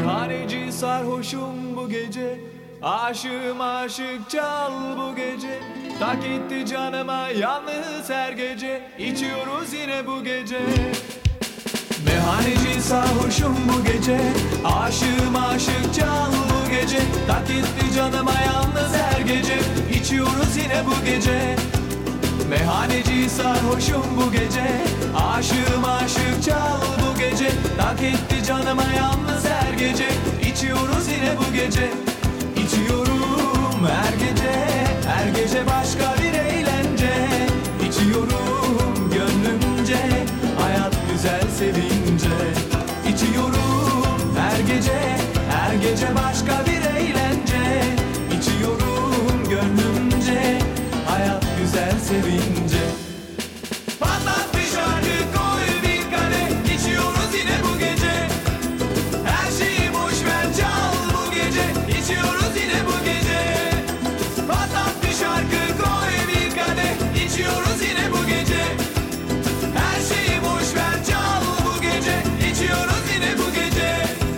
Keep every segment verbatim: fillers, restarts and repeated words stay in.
Meyhaneci sarhoşum bu gece, aşığım aşık çal bu gece. Tak etti canıma yalnız her gece, içiyoruz yine bu gece. Meyhaneci sarhoşum bu gece, aşığım aşık çal bu gece. Tak etti canıma yalnız her gece, içiyoruz yine bu gece. Meyhaneci sarhoşum bu gece, aşığım aşık çal bu gece. Tak etti canıma yalnız her gece, içiyoruz yine bu gece. İçiyorum her gece, her gece başka bir eğlence. İçiyorum gönlümce, hayat güzel sevince. İçiyorum her gece, her gece başka bir eğlence. İçiyorum gönlümce, hayat güzel sevince. Patlat bir şarkı, koy bir kadeh, içiyoruz yine bu gece. Her şeyi boş ver, çal bu gece, içiyoruz yine bu gece. Patlat bir şarkı, koy bir kadeh, içiyoruz yine bu gece. Her şeyi boş ver, çal bu gece, içiyoruz yine bu gece.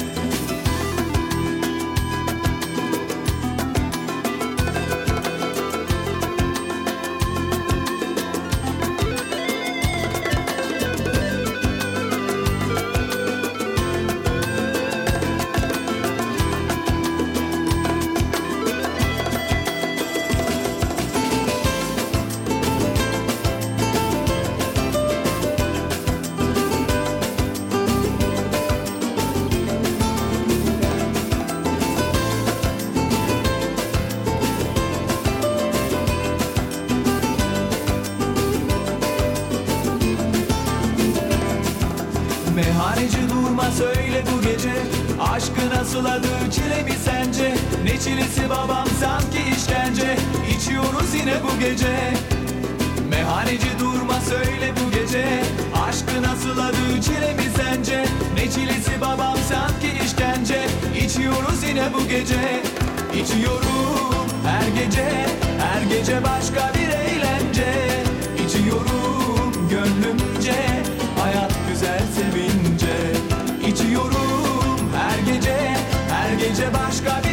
Meyhaneci durma söyle bu gece, aşkı nasıl adı çile mi sence? Ne çilesi babam sanki işkence, içiyoruz yine bu gece. Meyhaneci durma söyle bu gece, aşkı nasıl adı çile mi sence? Ne çilesi babam sanki işkence, içiyoruz yine bu gece. İçiyorum her gece, her gece başka bir eğlence. İçiyorum gönlümce, hayat güzel sevince. İçiyorum her gece, her gece başka bir